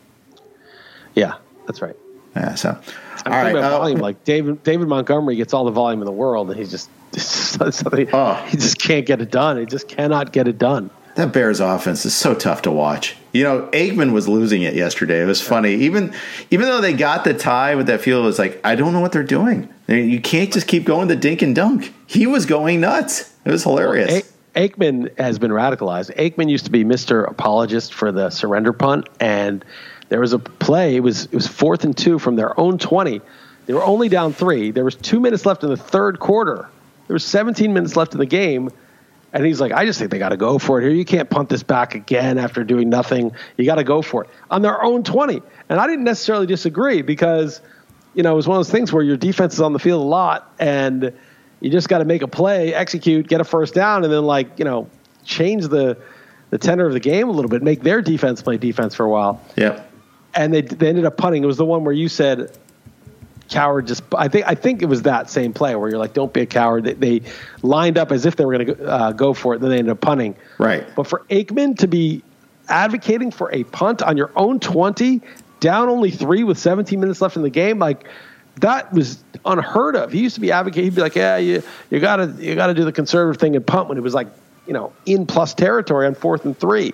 Yeah, that's right. Yeah, so. I'm all right, about uh, volume. Like David David Montgomery gets all the volume in the world, and he's just, just oh. he just can't get it done. He just cannot get it done. that Bears offense is so tough to watch. You know, Aikman was losing it yesterday. It was funny. Even even though they got the tie with that field, it was like, I don't know what they're doing. You can't just keep going the dink and dunk. He was going nuts. It was hilarious. Well, A- Aikman has been radicalized. Aikman used to be Mister Apologist for the surrender punt, and there was a play. It was it was fourth and two from their own twenty. They were only down three. There was two minutes left in the third quarter. There was seventeen minutes left in the game. And he's like, I just think they got to go for it here. You can't punt this back again after doing nothing. You got to go for it on their own twenty. And I didn't necessarily disagree because, you know, it was one of those things where your defense is on the field a lot and you just got to make a play, execute, get a first down, and then, like, you know, change the the tenor of the game a little bit, make their defense play defense for a while. Yep. And they they ended up punting. It was the one where you said, coward, just I think I think it was that same play where you're like, don't be a coward. They, they lined up as if they were going to uh, go for it, then they ended up punting. Right. But for Aikman to be advocating for a punt on your own twenty, down only three with seventeen minutes left in the game, like that was unheard of. He used to be advocating. He'd be like, yeah, you you gotta you gotta do the conservative thing and punt when it was like, you know, in plus territory on fourth and three.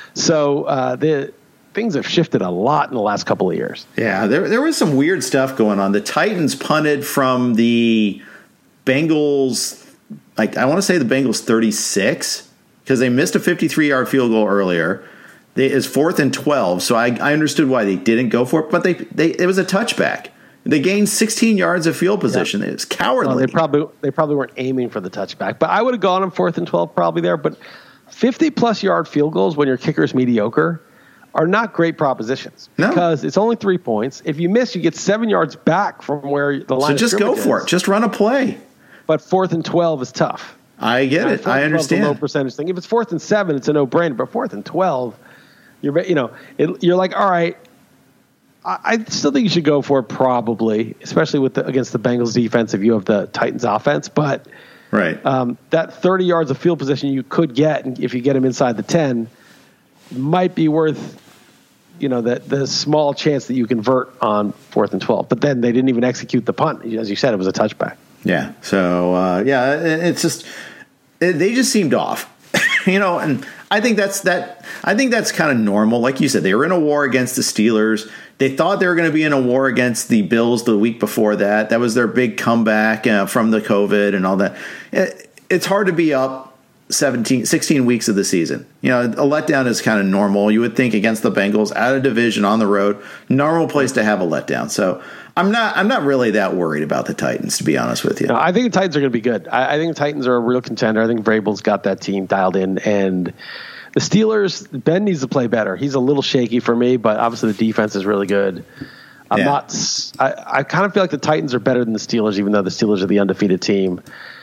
So uh, the things have shifted a lot in the last couple of years. Yeah, there there was some weird stuff going on. The Titans punted from the Bengals, like I want to say the Bengals thirty-six, because they missed a fifty-three-yard field goal earlier. They, it's fourth and twelve, so I, I understood why they didn't go for it, but they, they it was a touchback. They gained sixteen yards of field position. Yeah. It was cowardly. Well, they probably they probably weren't aiming for the touchback, but I would have gone on fourth and twelve probably there. But fifty-plus yard field goals when your kicker is mediocre are not great propositions no. because it's only three points. If you miss, you get seven yards back from where the line. So just go for is. it. Just run a play. But fourth and twelve is tough. I get and it. I understand. A low percentage thing. If it's fourth and seven, it's a no-brainer. But fourth and twelve, you're you know it, you're like, all right. I, I still think you should go for it probably, especially with the, against the Bengals defense if you have the Titans offense. But right, um, that thirty yards of field position you could get, and if you get them inside the ten, might be worth, you know, the, the small chance that you convert on fourth and twelve. But then they didn't even execute the punt. As you said, it was a touchback. Yeah. So, uh, yeah, it's just it, they just seemed off, you know, and I think that's that. I think that's kind of normal. Like you said, they were in a war against the Steelers. They thought they were going to be in a war against the Bills the week before that. That was their big comeback uh, from the COVID and all that. It, it's hard to be up seventeen, sixteen weeks of the season. You know, a letdown is kind of normal. You would think against the Bengals, out of division, on the road, normal place to have a letdown. So I'm not I'm not really that worried about the Titans, to be honest with you. No, I think the Titans are going to be good. I, I think the Titans are a real contender. I think Vrabel's got that team dialed in. And the Steelers, Ben needs to play better. He's a little shaky for me, but obviously the defense is really good. I'm yeah. not. I, I kind of feel like the Titans are better than the Steelers, even though the Steelers are the undefeated team.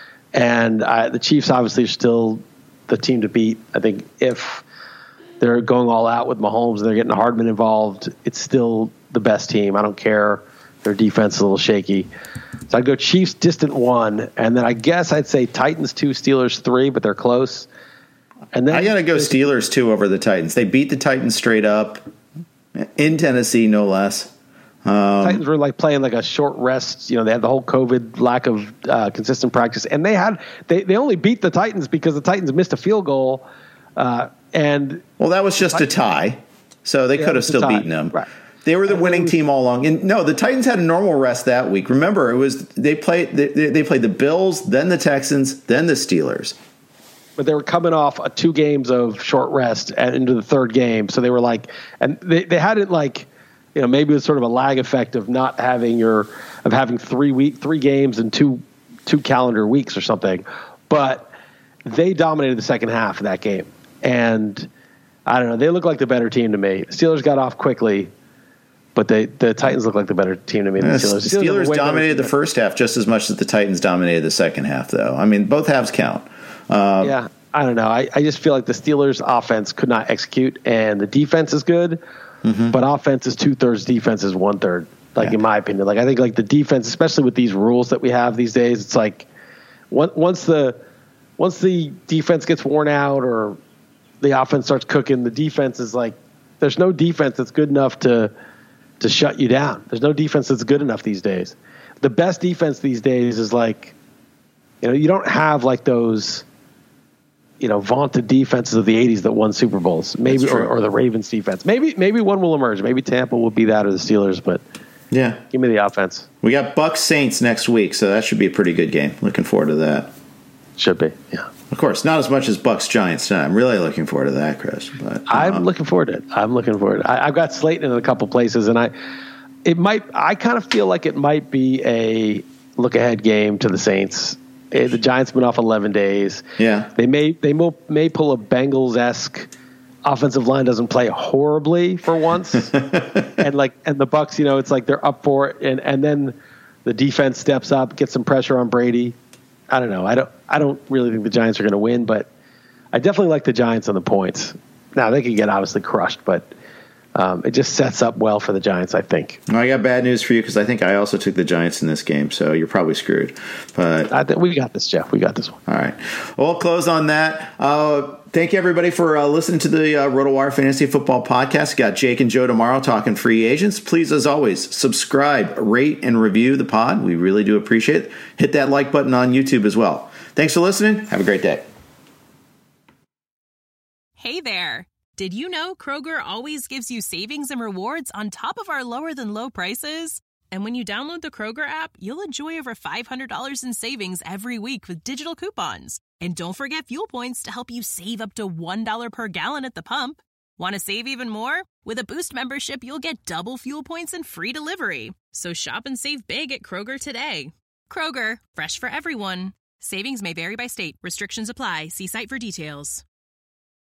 And I, the Chiefs obviously are still the team to beat. I think if they're going all out with Mahomes and they're getting Hardman involved, it's still the best team. I don't care. Their defense is a little shaky. So I'd go Chiefs distant one, and then I guess I'd say Titans two, Steelers three, but they're close. And then I got to go Steelers two over the Titans. They beat the Titans straight up in Tennessee, no less. Um, Titans were like playing like a short rest. You know, they had the whole COVID lack of uh, consistent practice, and they had they, they only beat the Titans because the Titans missed a field goal. Uh, and well, that was just a tie, so they yeah, could have still beaten them. Right. They were the and winning was, team all along. And no, the Titans had a normal rest that week. Remember, it was they played they, they played the Bills, then the Texans, then the Steelers. But they were coming off a two games of short rest and into the third game, so they were like, and they they had it like. You know, maybe it's sort of a lag effect of not having your of having three week three games in two two calendar weeks or something. But they dominated the second half of that game, and I don't know. They look like the better team to me. The Steelers got off quickly, but they the Titans look like the better team to me than the Steelers. The Steelers, Steelers dominated the first half just as much as the Titans dominated the second half, though. I mean, both halves count. Uh, yeah, I don't know. I, I just feel like the Steelers' offense could not execute, and the defense is good. Mm-hmm. But offense is two thirds, defense is one third. Like yeah. in my opinion, like I think like the defense, especially with these rules that we have these days, it's like once the once the defense gets worn out or the offense starts cooking, the defense is like there's no defense that's good enough to to shut you down. There's no defense that's good enough these days. The best defense these days is like, you know, you don't have like those you know, vaunted defenses of the eighties that won Super Bowls, maybe, or, or the Ravens defense. Maybe, maybe one will emerge. Maybe Tampa will be that or the Steelers, but yeah, give me the offense. We got Bucs Saints next week, so that should be a pretty good game. Looking forward to that. Should be, yeah. Of course, not as much as Bucs Giants. I'm really looking forward to that, Chris. But uh, I'm looking forward to it. I'm looking forward to it. I, I've got Slayton in a couple places, and I, it might. I kind of feel like it might be a look ahead game to the Saints. Eh, the Giants been off eleven days. Yeah, they may they may, may pull a Bengals esque. Offensive line doesn't play horribly for once, and like and the Bucs, you know, it's like they're up for it, and and then the defense steps up, gets some pressure on Brady. I don't know. I don't. I don't really think the Giants are going to win, but I definitely like the Giants on the points. Now they could get obviously crushed, but um, it just sets up well for the Giants, I think. Well, I got bad news for you because I think I also took the Giants in this game, so you're probably screwed. But I think we got this, Jeff. We got this one. All right. Well, we'll close on that. Uh, thank you, everybody, for uh, listening to the uh, RotoWire Fantasy Football Podcast. Got Jake and Joe tomorrow talking free agents. Please, as always, subscribe, rate, and review the pod. We really do appreciate it. Hit that like button on YouTube as well. Thanks for listening. Have a great day. Hey there. Did you know Kroger always gives you savings and rewards on top of our lower than low prices? And when you download the Kroger app, you'll enjoy over five hundred dollars in savings every week with digital coupons. And don't forget fuel points to help you save up to one dollar per gallon at the pump. Want to save even more? With a Boost membership, you'll get double fuel points and free delivery. So shop and save big at Kroger today. Kroger, fresh for everyone. Savings may vary by state. Restrictions apply. See site for details.